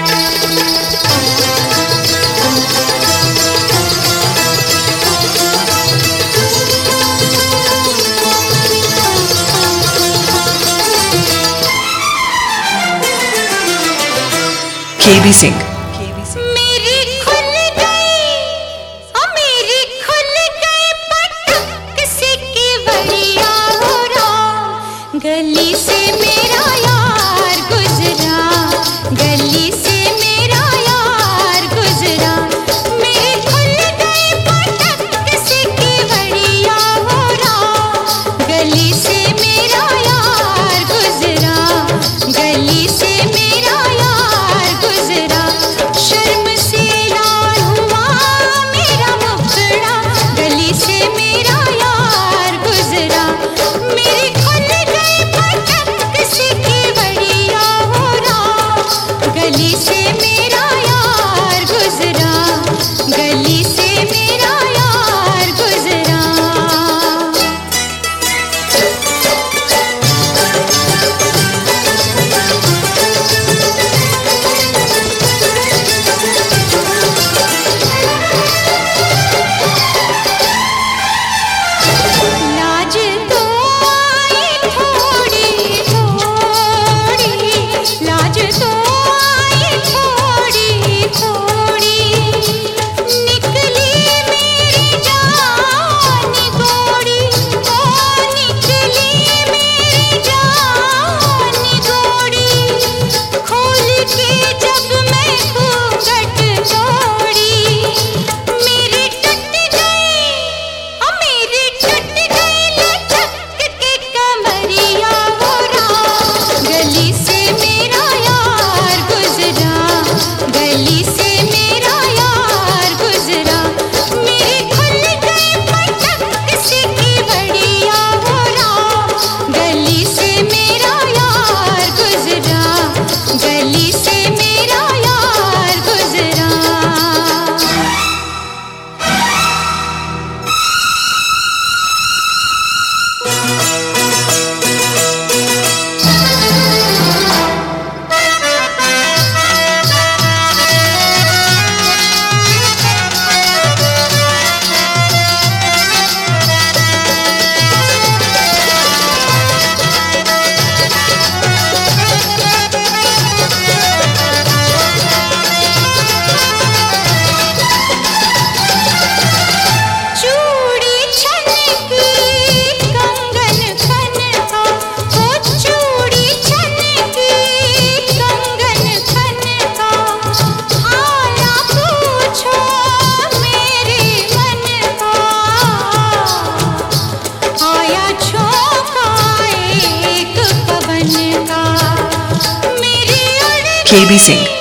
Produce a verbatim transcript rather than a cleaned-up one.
के बी सिंह। मेरी खुल गई ओ मेरी खुल गई पटक से केवड़िया हो राम, गली से मेरा यार गुजरा, गली से मेरा यार गुजरा। मेरी खुल गई पटक से केवड़िया हो राम, गली से मेरा यार गुजरा, गली से मेरा यार गुजरा। शर्म से लाल हुआ मेरा मुखड़ा, गली से मेरा यार गुजरा। मेरी खुल गई पटक से केवड़िया हो राम, गली से मेरा यार गुजरा, गली से मेरा यार गुजरा। लाज तो आई थोड़ी थोड़ी, लाज तो आई थोड़ी थोड़ी, निकली मेरी जान गोरी, ओ निकली मेरी जान गोरी। खोल के जब मैं घूंघट तोड़ी, मेरी टूट गई ओ मेरी टूट गई लचक के कमरिया हो राम, गली से मेरा यार गुजरा, गली से मेरा यार गुजरा। मेरी खुल गई पटक से केवड़िया हो राम, गली से मेरा यार गुजरा, गली से मेरा यार गुजरा। चूड़ी छनकी कंगन खनका, ओ चूड़ी छनकी कंगन खनका। हाया पूछो मेरे मन का, आया झोंका एक पवन का। मेरी उड़ के बी सिंह।